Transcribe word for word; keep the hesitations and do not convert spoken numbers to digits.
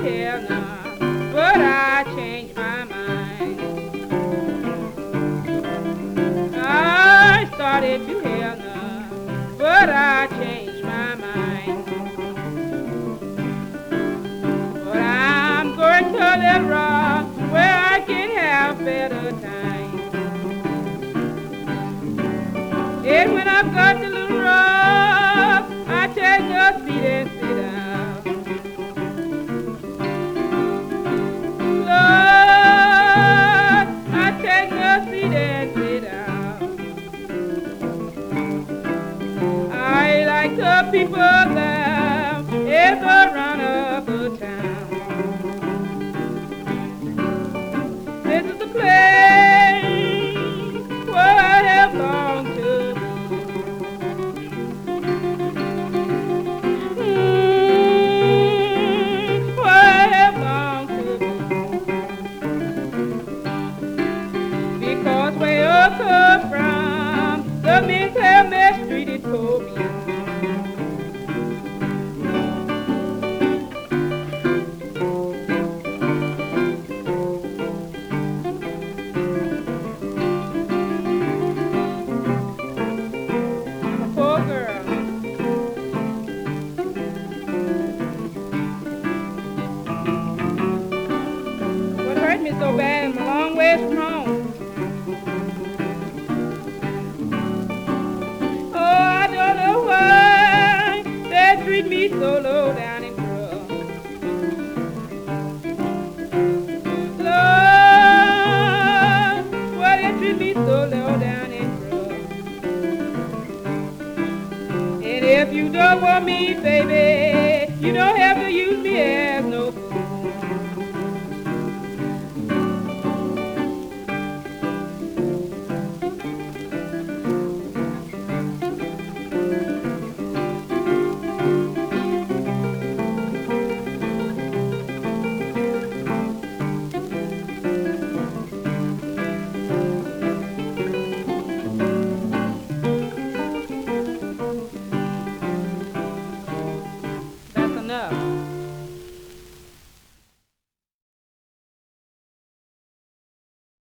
hell now, but I changed my mind. I started to hell now, but I changed my mind. But I'm going to Little Rock where I can have better time. And when I've got to Little Rock, I take a seat and sit down. Lord, I take a seat and sit down. I like the people there in the run of the town. This is the place where I have longed to be. Mm, where I have longed to be. Because where I come from, the men tell me mistreated for me. Poor girl. What hurt me so bad, I'm a long ways from home. Oh, I don't know why they treat me so low down.